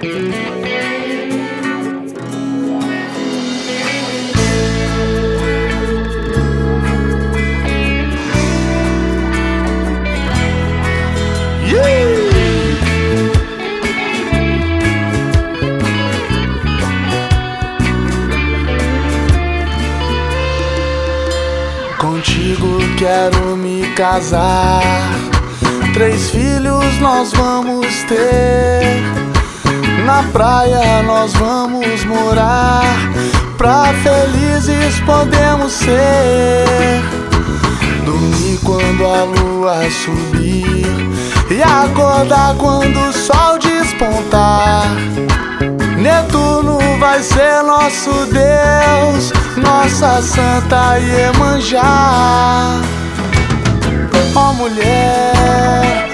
Contigo quero me casar, 3 filhos nós vamos ter, na praia nós vamos morar, pra felizes podemos ser. Dormir quando a lua subir e acordar quando o sol despontar. Netuno vai ser nosso Deus, nossa Santa Iemanjá. Ó mulher,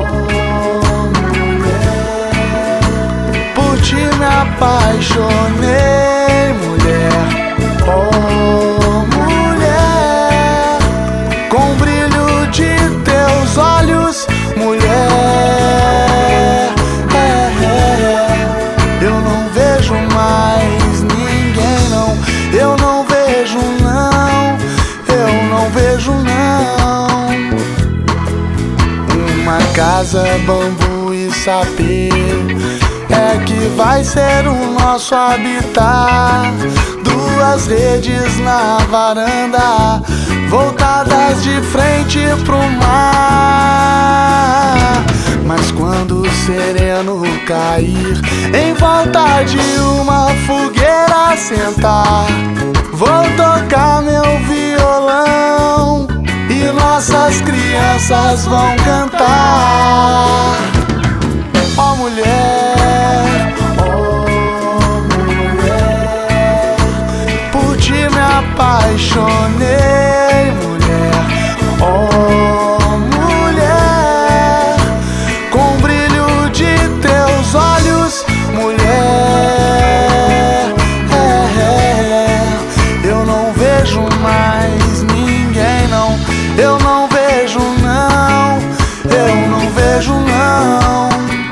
por ti me apaixonei, mulher. Oh mulher, com o brilho de teus olhos, mulher. Eu não vejo mais ninguém, não. Eu não vejo, não. Eu não vejo, não. Uma casa, bambu e sapê é que vai ser o nosso habitat. 2 redes na varanda, voltadas de frente pro mar. Mas quando o sereno cair, em volta de uma fogueira sentar, vou tocar meu violão e nossas crianças vão cantar. Ó mulher, por ti me apaixonei, mulher. Oh mulher, com o brilho de teus olhos, mulher. Eu não vejo mais ninguém, não. Eu não vejo, não. Eu não vejo, não.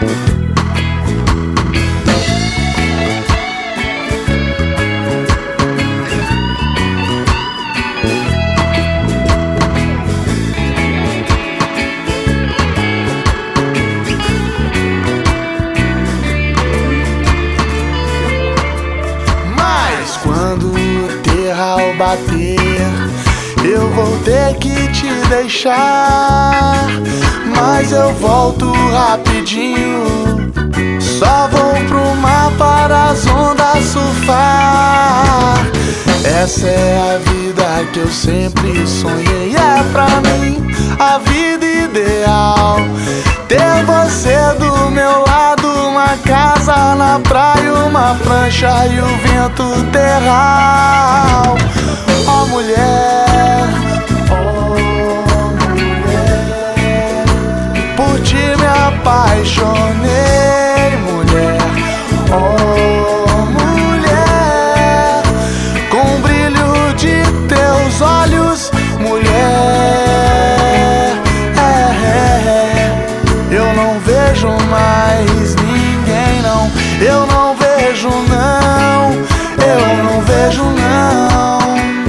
Quando o terral bater, eu vou ter que te deixar, mas eu volto rapidinho. Só vou pro mar para as ondas surfar. Essa é a vida que eu sempre sonhei. É pra mim a vida ideal, ter você do meu lado, uma casa na praia, uma prancha e o vento terral. Ó mulher, por ti me apaixonei, mulher. Oh mulher, com o brilho de teus olhos, mulher. Eu não vejo mais ninguém, não. Eu não vejo, não. Eu não vejo, não.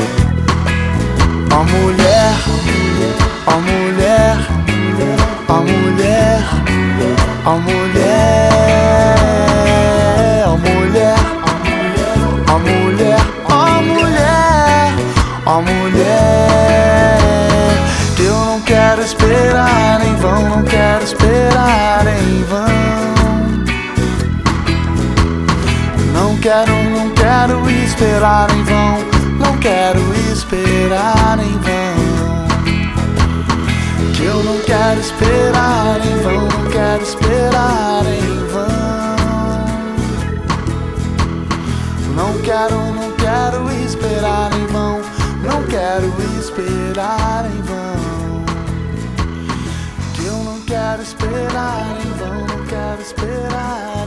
Ó mulher, ó mulher, ó mulher, ó mulher, ó mulher, ó mulher, ó mulher, ó mulher. Eu não quero esperar em vão, não quero esperar em vão. Não quero esperar em vão, não quero esperar em vão. Que eu não quero esperar em vão, não quero esperar em vão. Não quero esperar em vão, não quero esperar em vão. Que eu não quero esperar em vão, não quero esperar.